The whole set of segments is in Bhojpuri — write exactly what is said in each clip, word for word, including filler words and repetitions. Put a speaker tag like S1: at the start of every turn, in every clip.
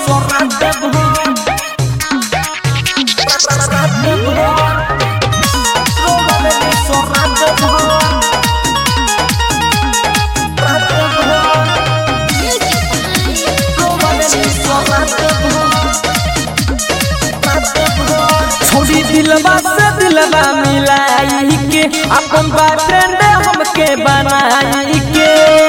S1: छोड़ी दिलवा से दिलवा मिलाई के अपन बॉयफ्रेंड हमके बनाई के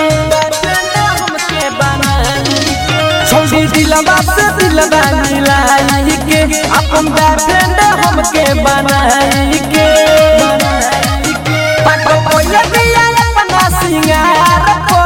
S1: हमके बनाई के छोड़ी दिलवा से दिलवा मिलाई के अपन बॉयफ्रेंड हमके बनाई के पापा कोई दिया अपना सिंगार को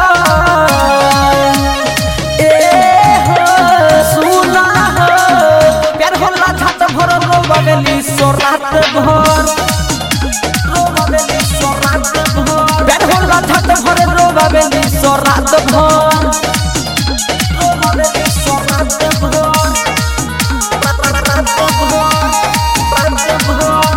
S1: ए हो सुना हो प्यार होला छात भर रोबली सोरात भर रोबली सोरात भर प्यार होला छात भर रोबली सोरात भर रोबली सोरात भर रात भर रात भर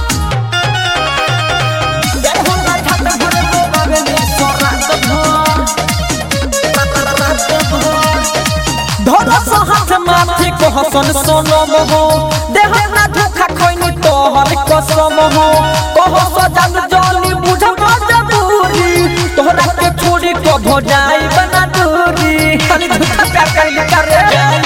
S1: प्यार होला छात भर रोबली सोरात भर रात भर धोरा हाथ माथे को हसन सोनम हो देह ना धोखा खोइनी तोहर कसम हो कहो सजन जली बुझ मजबूरी तोहरा के छोड़ी को भजाई बना दूरी तनी झूठा प्यार कइले करे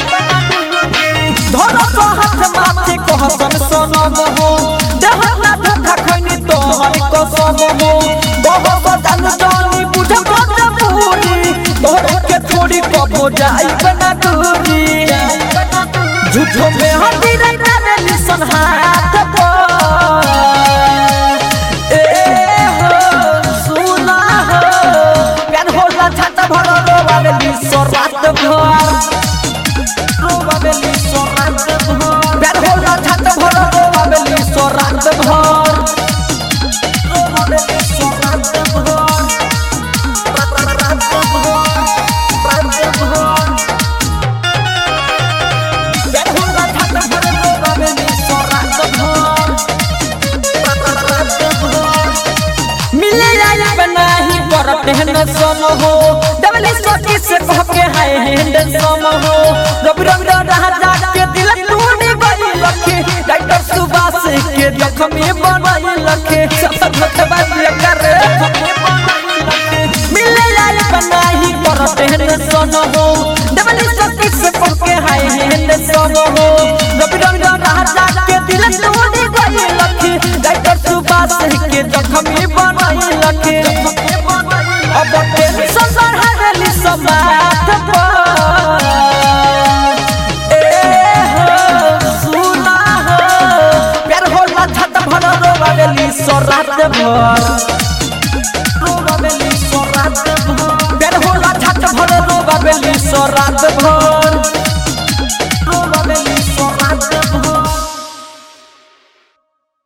S1: धोरा हाथ माथे को हसन सोनम हो देह ना धोखा खोइनी तोहर कसम हो कहो सजन जली बुझ मजबूरी तोहरा के छोड़ी को भजाई बना दूरी झूठो में हटी रहने लिसन हाथ पर ए हो सुना हो प्यार होला छात भर रोबली सोरात भर रोबली सोरात भर प्यार होला छात भर रोबली सोरात भर रोबली सोरात भर रात भर रात भर पहन सम हो डबली सोची से कहके हाय हैंड सम हो रब रब राजा के दिल टूट गई लखे डॉक्टर सुभाष के जख्मी बनाई लखे सब भटवा कर मिले लाल बनाई कर पहन सम हो डबली सोची से कहके हाय हैंड सम हो रब रब राजा के दिल टूट गई लखे डॉक्टर सुभाष के जख्मी बनाई लखे अब टेंशन बढ़ाली समात पर ए हो सुना हो प्यार होला छात भर रोबली सोरात भर रोबली सोरात भर प्यार होला छात भर रोबली सोरात भर